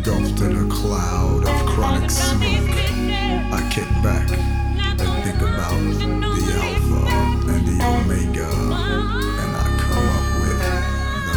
engulfed in a cloud of chronic smoke. I kick back and think about the Alpha and the Omega, and I come up with the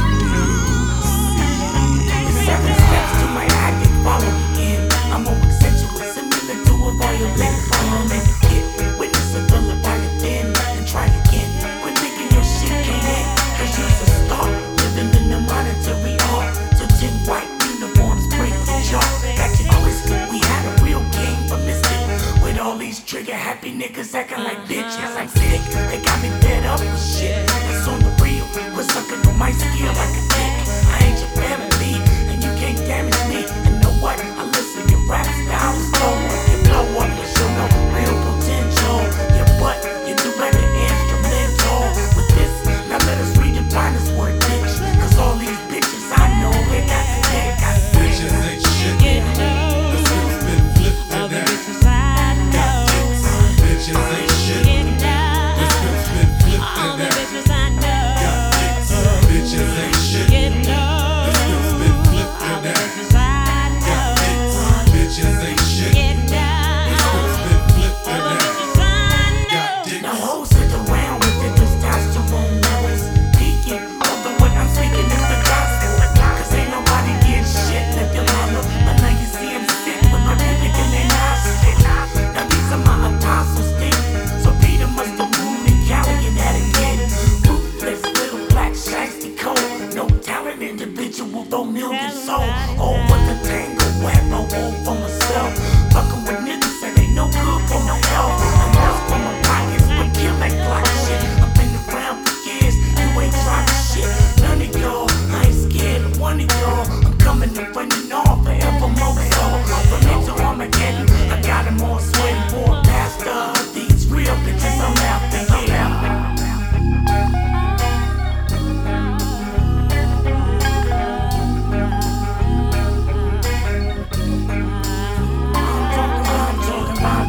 The 7 steps to my addict, follow me in. I'm more sensual, similar to a violin. Follow me to get witness a thriller by your thin and try again. Quit thinking your shit can't end, cause you're a star living in the monetary art. So 10 white uniforms break the chart. Back in Christmas, we had a real game for Mystic. With all these trigger happy niggas acting like bitches. I'm sick, they got me fed up with shit. It's on the real, quit sucking on my skill like a dick. I ain't your family, and you can't damage me. And know what? I listen, your rap style is slow. You blow up, you show no real potential. Your butt, you do better instrumental. With this, now let us redefine this word bitch. Cause all these bitches I know, they got sick, got sick. Bitches ain't shit. The script's been flipped to that. Got dicks. Bitches ain't shit. The script's been flipped to that. Got dicks. Bitches ain't shit. The script's been flipped to that. Got dicks. Bitches ain't shit. The script's been flipped to that. Got dicks. Now hoes sit around with their testosterone levels peaking. Although what I'm speaking is the gospel. Cause ain't nobody getting shit, let them holler. But now you see them sick with the pivot in their nostrils. Now these are my apostles, stick. So Peter must have moved and Cali and that again. Ruthless little black shiesty cold. No talent individual, though million soul. Oh, what the tango wet, no home for myself. Fucking with niggas that ain't no good for no health. I'm lost for my pockets, but kill that black shit. I've been around for years, you ain't trying shit. None of y'all, I ain't scared of one of y'all. I'm coming and running on forevermore. So from here to Armageddon, I got them all sweating for a pastor. These real bitches I'm after, yeah. I'm talking about.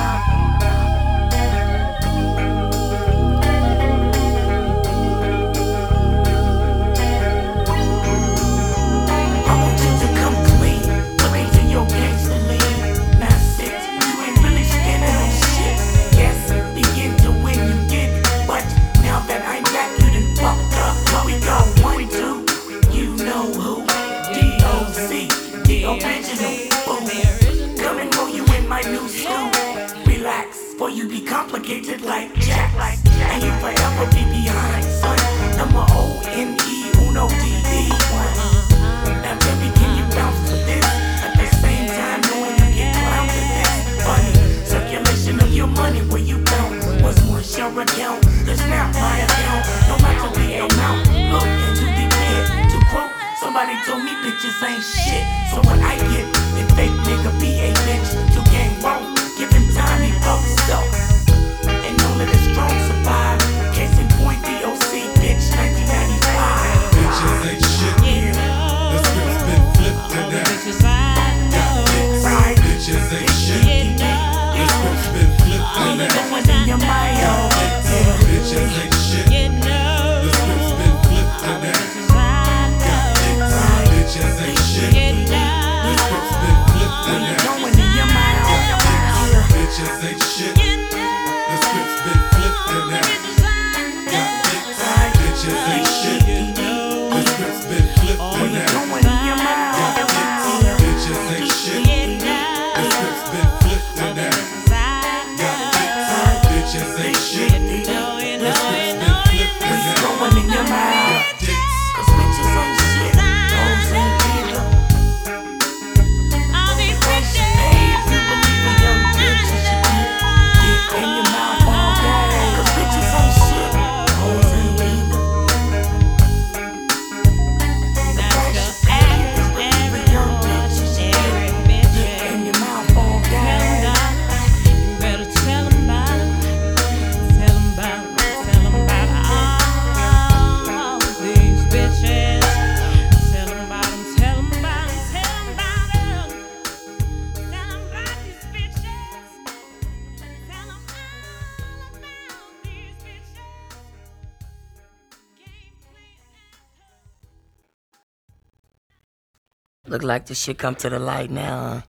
I want you to come clean, look into your gangster lean. Now sit, you ain't really standing on shit. Yes, begin to win, you get it. But now that I'm back, you done fucked up. Here we go, 1, 2, you know who. D.O.C., the original, boom. Come and roll you in my new school. Relax, boy, you be complicated like Jack. And you forever be behind, son. Number O-N-E, uno, D-D-1. Now baby, can you bounce to this? At the same time, knowing you get clowned to this. Funny, circulation of your money where you bounce was once your account. It's now my account, no matter the amount. Look into the bed, to quote, somebody told me bitches ain't shit. So what I get, if fake nigga be a bitch, to gang wrong, give him time, he fuck himself. And know that it's strong survive. Case in point, DOC, bitch, 1995. Bitches ain't shit. The script's been flipped to that. Got dicks. Right. Bitches ain't shit. The script's been flipped to that. What's in your mind? Bitches ain't shit. The script's been flipped to that. Got dicks. Bitches ain't shit. The script's Look like the shit come to the light now, huh?